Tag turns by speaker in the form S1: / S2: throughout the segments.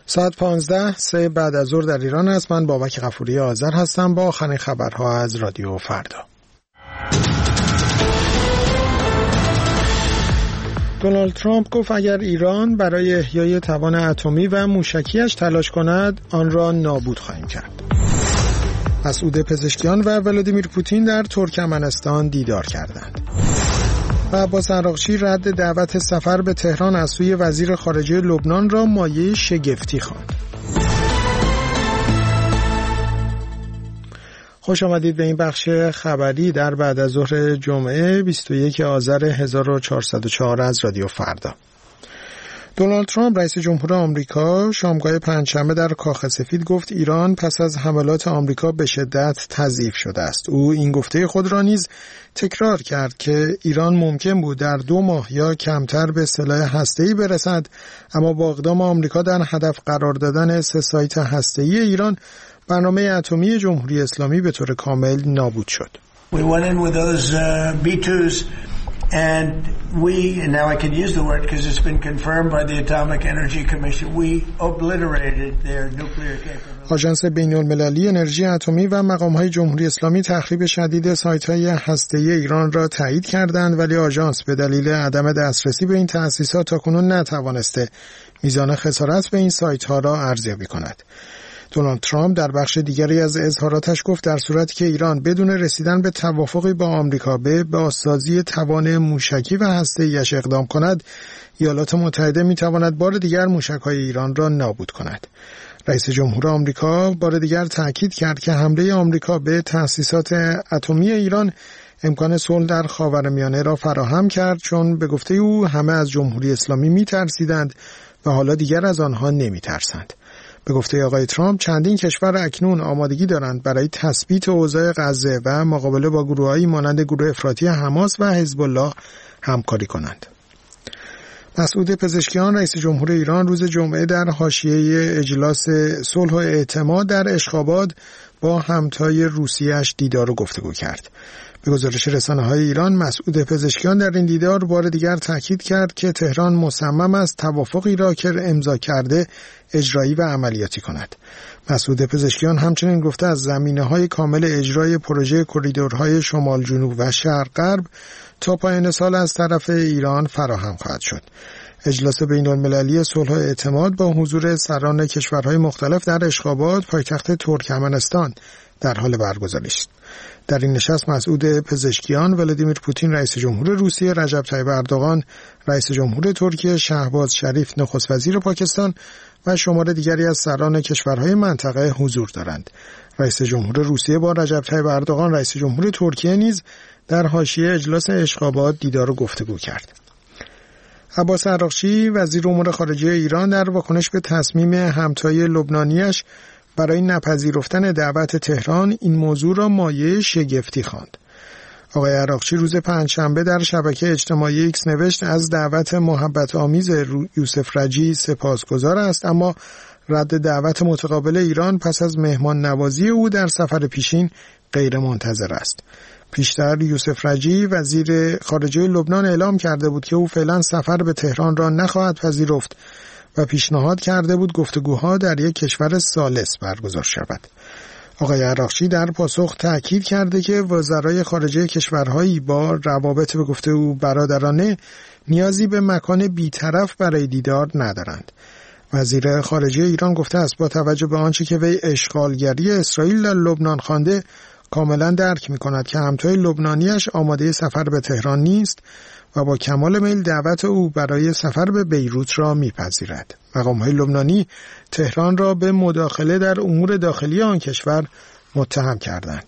S1: ساعت 15 بعد از ظهر در ایران است. من بابک غفوری آذر هستم با آخرین خبرها از رادیو فردا. دونالد ترامپ گفت اگر ایران برای احیای توان اتمی و موشکیش تلاش کند آن را نابود خواهیم کرد. مسعود پزشکیان و ولادیمیر پوتین در ترکمنستان دیدار کردند. و عباس عراقچی رد دعوت سفر به تهران از سوی وزیر خارجه لبنان را مایه شگفتی خواند. خوش آمدید به این بخش خبری در بعد از ظهر جمعه 21 آذر 1404 از رادیو فردا. دونالد ترامپ رئیس جمهور آمریکا شامگاه پنجشنبه در کاخ سفید گفت ایران پس از حملات آمریکا به شدت تضعیف شده است. او این گفته خود را نیز تکرار کرد که ایران ممکن بود در 2 ماه یا کمتر به سلاح هسته‌ای برسد، اما با اقدام آمریکا در هدف قرار دادن 3 سایت هسته‌ای ایران، برنامه اتمی جمهوری اسلامی به طور کامل نابود شد.
S2: We went in with those B2s and now I can use the word because it's been confirmed by the Atomic Energy Commission. We obliterated their nuclear capability.
S1: آژانس بین‌المللی انرژی اتمی و مقام‌های جمهوری اسلامی تخریب شدید سایت‌های هسته‌ای ایران را تایید کردند، ولی آژانس به دلیل عدم دسترسی به این تأسیسات تاکنون نتوانسته میزان خسارت به این سایت‌ها را ارزیابی کند. دونالد ترامپ در بخش دیگری از اظهاراتش گفت در صورتی که ایران بدون رسیدن به توافقی با آمریکا به بازسازی توان موشکی و هسته‌ایش اقدام کند، ایالات متحده می‌تواند بار دیگر موشک‌های ایران را نابود کند. رئیس جمهور آمریکا بار دیگر تاکید کرد که حمله آمریکا به تأسیسات اتمی ایران امکان صلح در خاورمیانه را فراهم کرد، چون به گفته او همه از جمهوری اسلامی می‌ترسیدند و حالا دیگر از آنها نمی‌ترسند. به گفته آقای ترامپ چندین کشور اکنون آمادگی دارند برای تثبیت اوضاع غزه و مقابله با گروه‌هایی مانند گروه افراطی حماس و حزب الله همکاری کنند. مسعود پزشکیان رئیس جمهور ایران روز جمعه در حاشیه اجلاس صلح و اعتماد در اشخاباد با همتای روسیه‌اش دیدار و گفتگو کرد. به گزارش رسانه‌های ایران، مسعود پزشکیان در این دیدار بار دیگر تاکید کرد که تهران مصمم است توافقی را که امضا کرده اجرایی و عملیاتی کند. مسعود پزشکیان همچنین گفته از زمینه‌های کامل اجرای پروژه کریدورهای شمال جنوب و شرق غرب تا پایان سال از طرف ایران فراهم خواهد شد. اجلاس بین‌المللی صلح و اعتماد با حضور سران کشورهای مختلف در اشخاباد پایتخت ترکمنستان در حال برگزاری است. در این نشست مسعود پزشکیان، ولادیمیر پوتین رئیس جمهور روسیه، رجب طیب اردوغان رئیس جمهور ترکیه، شهباز شریف نخست وزیر پاکستان و شمار دیگری از سران کشورهای منطقه حضور دارند. رئیس جمهور روسیه با رجب طیب اردوغان رئیس جمهور ترکیه نیز در حاشیه اجلاس اشخاباد دیدار و گفتگو کرد. عباس عراقچی وزیر امور خارجه ایران در واکنش به تصمیم همتای لبنانیش برای نپذیرفتن دعوت تهران این موضوع را مایه شگفتی خواند. آقای عراقچی روز پنجشنبه در شبکه اجتماعی ایکس نوشت از دعوت محبت آمیز یوسف رجی سپاسگزار است، اما رد دعوت متقابل ایران پس از مهمان نوازی او در سفر پیشین غیر منتظر است. پیشتر یوسف رجی وزیر خارجه لبنان اعلام کرده بود که او فعلا سفر به تهران را نخواهد پذیرفت و پیشنهاد کرده بود گفتگوها در یک کشور ثالث برگزار شود. آقای عراقچی در پاسخ تأکید کرده که وزرای خارجه کشورهایی با روابط به گفته او برادرانه نیازی به مکان بی‌طرف برای دیدار ندارند. وزیر خارجه ایران گفته است با توجه به آنچه که وی اشغالگری اسرائیل در لبنان خوانده کاملا درک می‌کند که همتای لبنانیش آماده سفر به تهران نیست و با کمال میل دعوت او برای سفر به بیروت را میپذیرد. مقام‌های لبنانی تهران را به مداخله در امور داخلی آن کشور متهم کردند.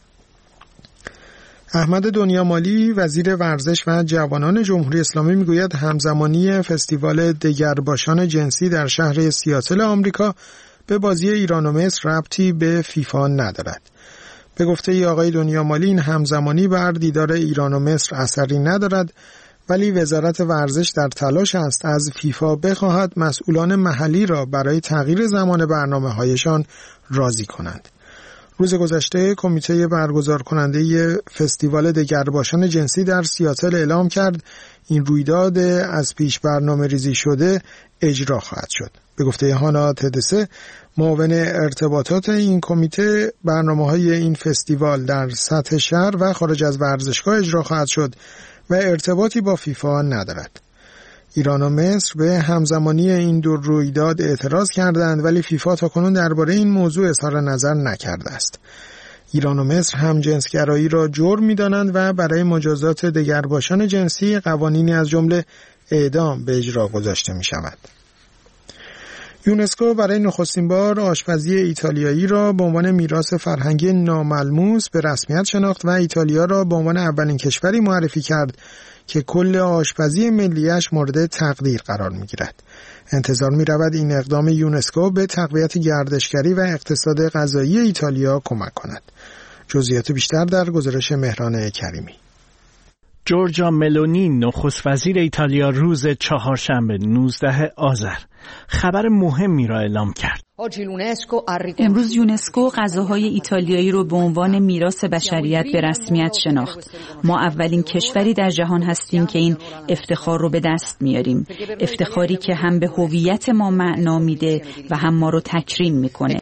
S1: احمد دنیامالی وزیر ورزش و جوانان جمهوری اسلامی میگوید همزمانی فستیوال دگرباشان جنسی در شهر سیاتل آمریکا به بازی ایران و مصر ربطی به فیفا ندارد. به گفته ای آقای دنیامالی این همزمانی بر دیدار ایران و مصر اثری ندارد، ولی وزارت ورزش در تلاش است از فیفا بخواهد مسئولان محلی را برای تغییر زمان برنامه‌هایشان راضی کنند. روز گذشته کمیته برگزار کننده فستیوال دگرباشان جنسی در سیاتل اعلام کرد این رویداد از پیش برنامه ریزی شده اجرا خواهد شد. به گفته هانا تدسه، معاون ارتباطات این کمیته، برنامه‌های این فستیوال در سطح شهر و خارج از ورزشگاه اجرا خواهد شد و ارتباطی با فیفا ندارد. ایران و مصر به همزمانی این دو رویداد اعتراض کردند، ولی فیفا تاکنون درباره این موضوع اظهار نظر نکرده است. ایران و مصر هم جنسگرایی را جرم می‌دانند و برای مجازات دگرباشان جنسی قوانینی از جمله اعدام به اجرا گذاشته می‌شود. یونسکو برای نخستین بار آشپزی ایتالیایی را به عنوان میراث فرهنگی ناملموس به رسمیت شناخت و ایتالیا را به عنوان اولین کشوری معرفی کرد که کل آشپزی ملیش مورد تقدیر قرار می‌گیرد. انتظار می‌رود این اقدام یونسکو به تقویت گردشگری و اقتصاد غذایی ایتالیا کمک کند. جزئیات بیشتر در گزارش مهران کریمی.
S3: جورجا ملونی نخست وزیر ایتالیا روز چهارشنبه 19 آذر خبر مهمی را اعلام کرد.
S4: امروز یونسکو غذاهای ایتالیایی را به عنوان میراث بشریت به رسمیت شناخت. ما اولین کشوری در جهان هستیم که این افتخار رو به دست میاریم. افتخاری که هم به هویت ما معنا میده و هم ما رو تکریم میکنه.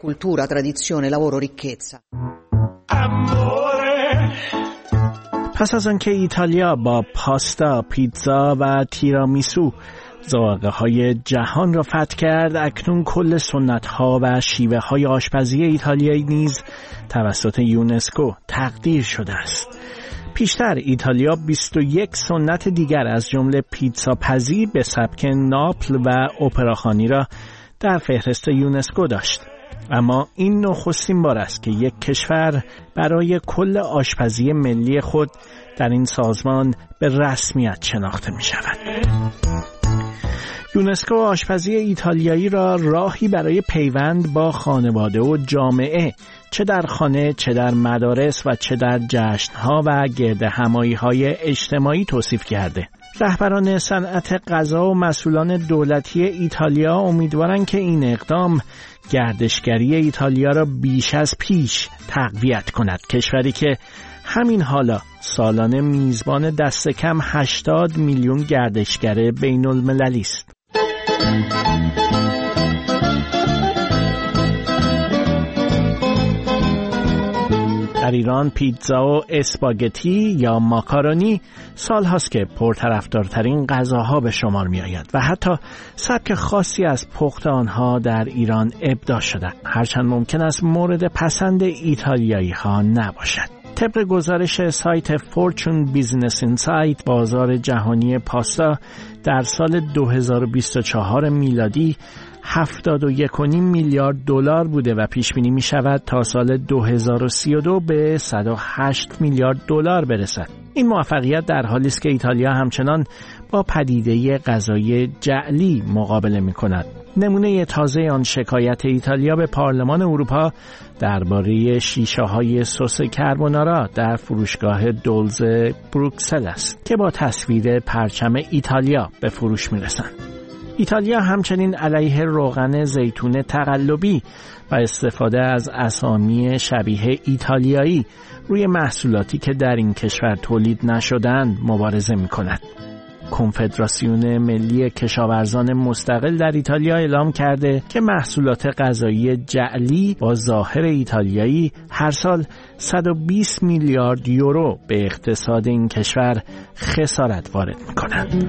S3: پس از آنکه ایتالیا با پاستا، پیتزا و تیرامیسو ذائقه‌های جهان را فتح کرد، اکنون کل سنت‌ها و شیوه‌های آشپزی ایتالیایی نیز توسط یونسکو تقدیر شده است. پیشتر ایتالیا 21 سنت دیگر از جمله پیتزا پزی به سبک ناپل و اپراخوانی را در فهرست یونسکو داشت. اما این نخستین بار است که یک کشور برای کل آشپزی ملی خود در این سازمان به رسمیت شناخته می شود. یونسکو آشپزی ایتالیایی را راهی برای پیوند با خانواده و جامعه، چه در خانه، چه در مدارس و چه در جشنها و گردهمایی‌های اجتماعی توصیف کرده. رهبران صنعت غذا و مسئولان دولتی ایتالیا امیدوارند که این اقدام گردشگری ایتالیا را بیش از پیش تقویت کند. کشوری که همین حالا سالانه میزبان دست کم 80 میلیون گردشگر بین المللی است. در ایران پیتزا و اسپاگتی یا ماکارونی سال هاست که پرطرفدارترین غذاها به شمار می آید و حتی سبک خاصی از پخت آنها در ایران ابداع شده، هرچند ممکن است مورد پسند ایتالیایی ها نباشد. طبق گزارش سایت فورچون بیزنس اینسایت، بازار جهانی پاستا در سال 2024 میلادی 71.5 میلیارد دلار بوده و پیش بینی می شود تا سال 2032 به 108 میلیارد دلار برسد. این موفقیت در حالی است که ایتالیا همچنان با پدیده غذایی جعلی مقابله می کند. نمونه تازه آن شکایت ایتالیا به پارلمان اروپا درباره شیشه‌های سس کربونارا در فروشگاه دولز بروکسل است که با تصویر پرچم ایتالیا به فروش می‌رسند. ایتالیا همچنین علیه روغن زیتون تقلبی و استفاده از اسامی شبیه ایتالیایی روی محصولاتی که در این کشور تولید نشده‌اند مبارزه می‌کند. کنفدراسیون ملی کشاورزان مستقل در ایتالیا اعلام کرده که محصولات غذایی جعلی با ظاهر ایتالیایی هر سال 120 میلیارد یورو به اقتصاد این کشور خسارت وارد می‌کنند.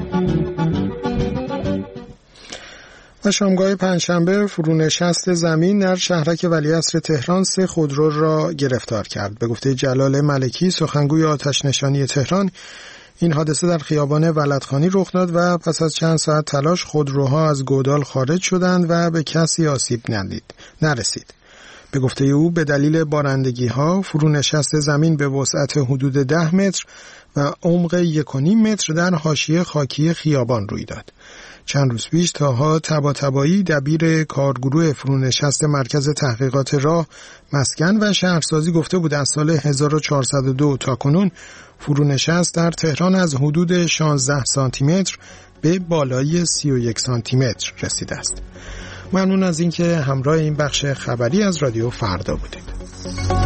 S1: و شامگاه پنجشنبه فرونشست زمین در شهرک ولیعصر تهران 3 خودرو را گرفتار کرد. به گفته جلال ملکی، سخنگوی آتش نشانی تهران، این حادثه در خیابان ولدخانی رخ داد و پس از چند ساعت تلاش خودروها از گودال خارج شدند و به کسی آسیب نرسید. به گفته او به دلیل بارندگی‌ها فرونشست زمین به وسعت حدود 10 متر و عمق 1.5 متر در حاشیه خاکی خیابان روی داد. چند روز پیش طاها طباطبایی، دبیر کارگروه فرونشست مرکز تحقیقات راه، مسکن و شهرسازی گفته بود از سال 1402 تا کنون فرونشست در تهران از حدود 16 سانتی متر به بالای 31 سانتی متر رسیده است. ممنون از اینکه همراه این بخش خبری از رادیو فردا بودید.